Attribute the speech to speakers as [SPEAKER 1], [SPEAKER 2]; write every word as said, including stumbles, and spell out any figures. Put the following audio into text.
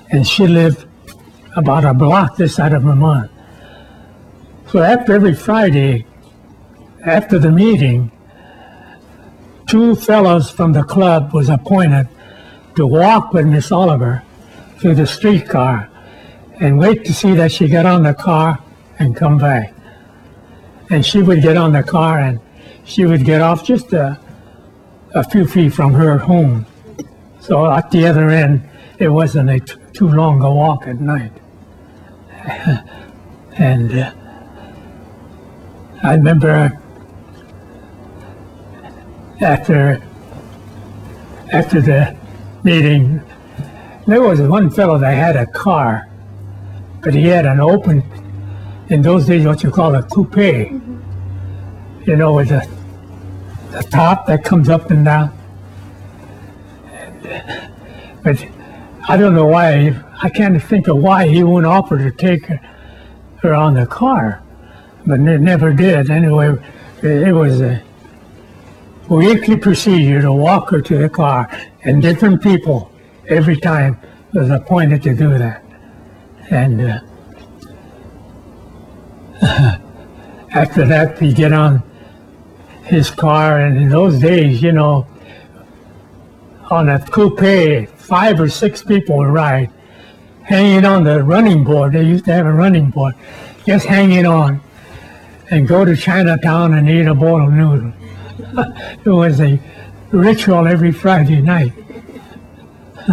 [SPEAKER 1] and she lived about a block this side of Vermont. So after every Friday, after the meeting, two fellows from the club was appointed to walk with Miss Oliver through the streetcar and wait to see that she got on the car and come back. And she would get on the car and she would get off just a, a few feet from her home. So at the other end, it wasn't a t- too long a walk at night. And uh, I remember after after the meeting, there was one fellow that had a car, but he had an open, in those days, what you call a coupe. Mm-hmm. You know, with the, the top that comes up and down. And, but I don't know why, I can't think of why he wouldn't offer to take her, her on the car, but it never did. Anyway, it was a weekly procedure to walk her to the car, and different people every time was appointed to do that. And uh, after that, we get on his car, and in those days, you know, on a coupe, five or six people would ride, hanging on the running board. They used to have a running board, just hanging on, and go to Chinatown and eat a bowl of noodles. It was a ritual every Friday night.